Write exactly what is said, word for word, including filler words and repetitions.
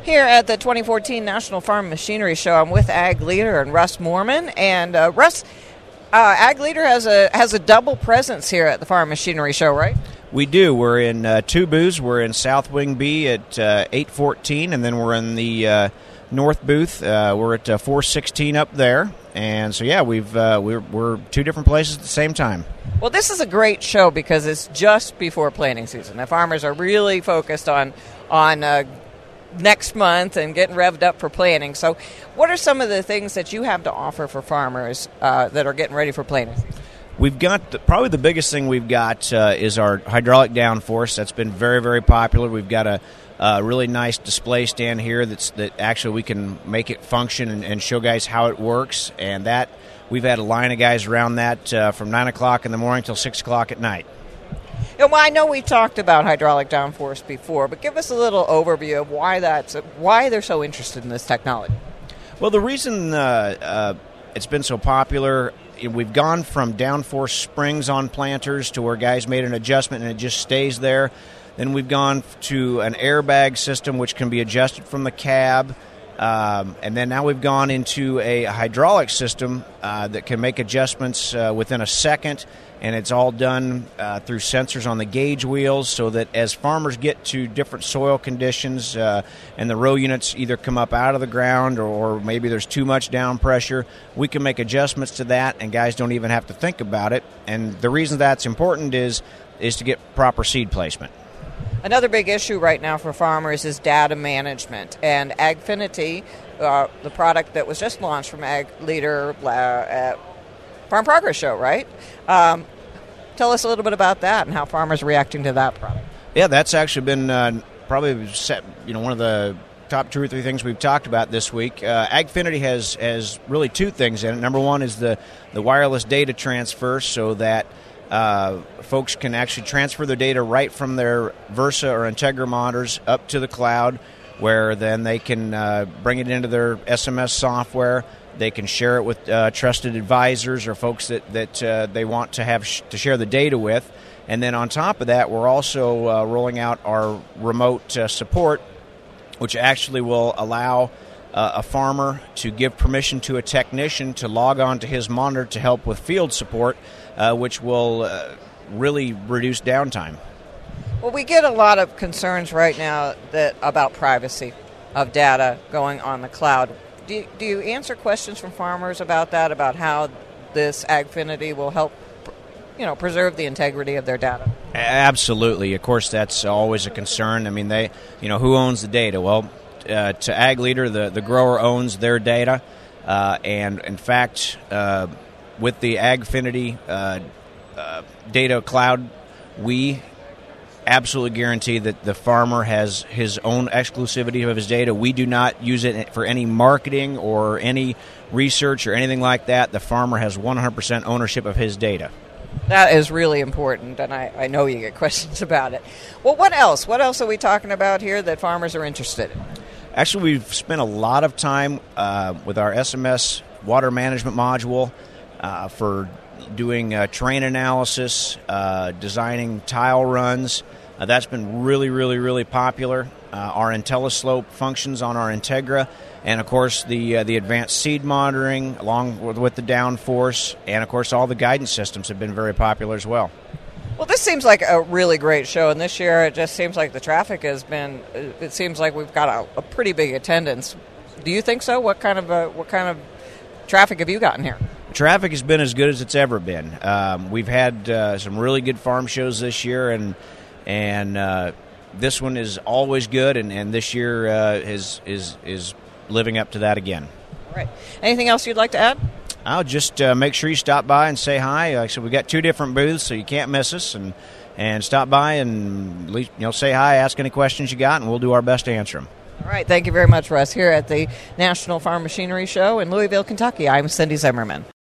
Here at the twenty fourteen National Farm Machinery Show, I'm with Ag Leader and Russ Moorman. And uh, Russ, uh, Ag Leader has a has a double presence here at the Farm Machinery Show, right? We do. We're in uh, two booths. We're in South Wing B at uh, eight fourteen, and then we're in the uh, North booth. Uh, we're at uh, four sixteen up there. And so, yeah, we've uh, we're we're two different places at the same time. Well, this is a great show because it's just before planting season. The farmers are really focused on on uh, next month and getting revved up for planting. So what are some of the things that you have to offer for farmers uh, that are getting ready for planting season? We've got, the, probably the biggest thing we've got uh, is our hydraulic downforce. That's been very, very popular. We've got a, a really nice display stand here that's that actually we can make it function and, and show guys how it works. And that we've had a line of guys around that uh, from nine o'clock in the morning till six o'clock at night. And well, I know we talked about hydraulic downforce before, but give us a little overview of why that's why they're so interested in this technology. Well, the reason uh, uh, it's been so popular, we've gone from downforce springs on planters to where guys made an adjustment and it just stays there. Then we've gone to an airbag system which can be adjusted from the cab. Um, and then now we've gone into a hydraulic system uh, that can make adjustments uh, within a second, and it's all done uh, through sensors on the gauge wheels so that as farmers get to different soil conditions uh, and the row units either come up out of the ground or, or maybe there's too much down pressure, we can make adjustments to that, and guys don't even have to think about it. And the reason that's important is is to get proper seed placement. Another big issue right now for farmers is data management, and Agfinity, uh, the product that was just launched from Ag Leader uh, at Farm Progress Show, right? Um, tell us a little bit about that and how farmers are reacting to that product. Yeah, that's actually been uh, probably set, you know, one of the top two or three things we've talked about this week. Uh, Agfinity has has really two things in it. Number one is the the wireless data transfer, so that Uh, folks can actually transfer their data right from their Versa or Integra monitors up to the cloud, where then they can uh, bring it into their S M S software. They can share it with uh, trusted advisors or folks that, that uh, they want to have sh- to share the data with. And then on top of that, we're also uh, rolling out our remote uh, support, which actually will allow Uh, a farmer to give permission to a technician to log on to his monitor to help with field support, uh, which will uh, really reduce downtime. Well, we get a lot of concerns right now that about privacy of data going on the cloud. Do you, do you answer questions from farmers about that, about how this Agfinity will help, you know, preserve the integrity of their data? Absolutely. Of course, that's always a concern. I mean, they, you know, who owns the data? Well, Uh, to Ag Leader, the, the grower owns their data, uh, and in fact, uh, with the Agfinity uh, uh, data cloud, we absolutely guarantee that the farmer has his own exclusivity of his data. We do not use it for any marketing or any research or anything like that. The farmer has one hundred percent ownership of his data. That is really important, and I, I know you get questions about it. Well, what else? What else are we talking about here that farmers are interested in? Actually, we've spent a lot of time uh, with our S M S water management module uh, for doing uh, terrain analysis, uh, designing tile runs. Uh, that's been really, really, really popular. Uh, our IntelliSlope functions on our Integra, and of course the uh, the advanced seed monitoring along with, with the downforce, and of course all the guidance systems have been very popular as well. Well, this seems like a really great show, and this year it just seems like the traffic has been. It seems like we've got a, a pretty big attendance. Do you think so? What kind of uh, what kind of traffic have you gotten here? Traffic has been as good as it's ever been. Um, we've had uh, some really good farm shows this year, and and uh, this one is always good, and, and this year uh, is is is living up to that again. All right. Anything else you'd like to add? I'll just uh, make sure you stop by and say hi. Like I said, we've got two different booths, so you can't miss us. And, and stop by and at least, you know, say hi, ask any questions you got, and we'll do our best to answer them. All right. Thank you very much, Russ. Here at the National Farm Machinery Show in Louisville, Kentucky, I'm Cindy Zimmerman.